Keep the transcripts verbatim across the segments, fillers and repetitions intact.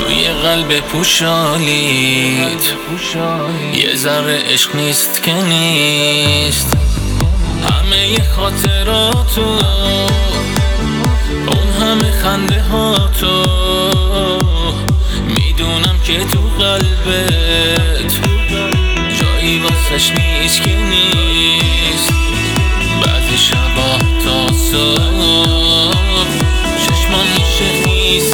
توی قلب پوشالید یه ذره عشق نیست که نیست. همه ی خاطراتو، اون همه خنده هاتو، میدونم که تو قلبت جایی واسش نیست که نیست. بعضی شبا تا صبح چشمان میشه خیس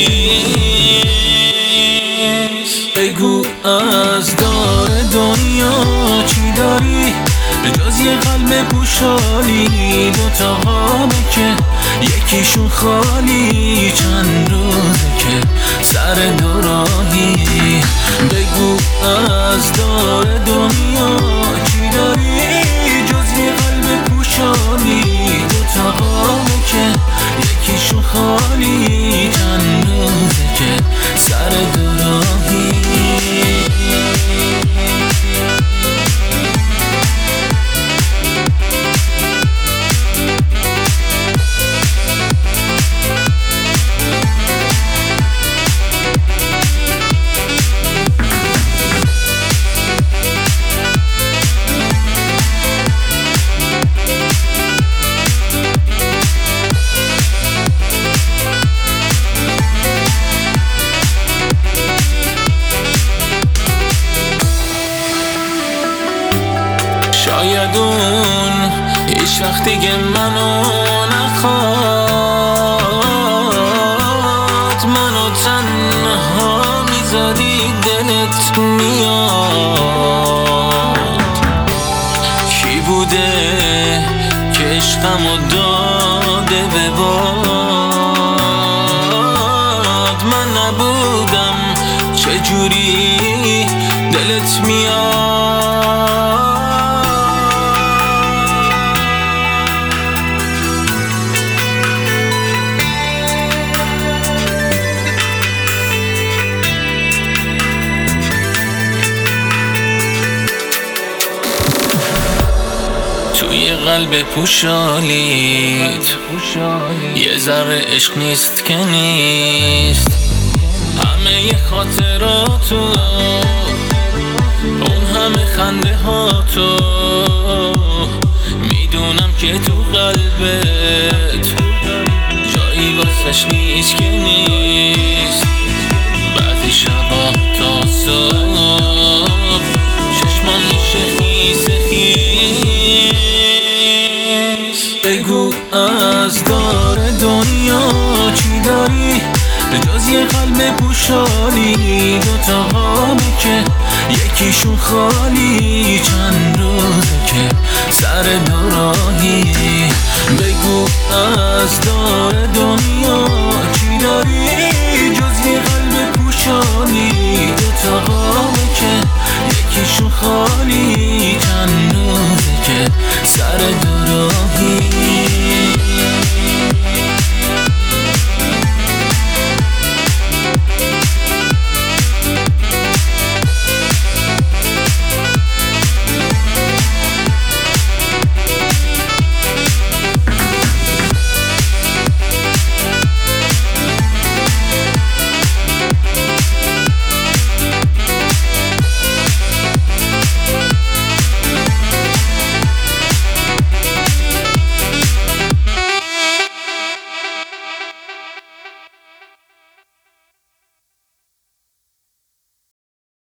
خیس. بگو از دار دنیا چی داری جز یه قلب پوشالی؟ دوتا قابه که یکیشون خالی، چند روزه که سر دوراهی. بگو از دار دنیا چی داری جز یه قلب پوشالی؟ دوتا قابه که یکیشون خالی، چند روزه که سر دوراهی. شاید اون هیچ وقت دیگه منو نخواد، منو تنها میذاری دلت میاد. کی بوده که عشقمو داده به باد؟ من نبودم چجوری دلت میاد؟ توی قلب پوشالید یه ذره عشق نیست که نیست. همه ی خاطراتو، اون همه خنده هاتو، میدونم که تو قلبت جایی واسش نیست که نیست. بعضی شبا تا صبح چشمان میشه خیس خیس. بگو از دار دنیا چی داری جز یه قلب پوشالی؟ دوتا قابه که یکیشون خالی، چند روزه که سر دوراهی. بگو از دار دنیا چی داری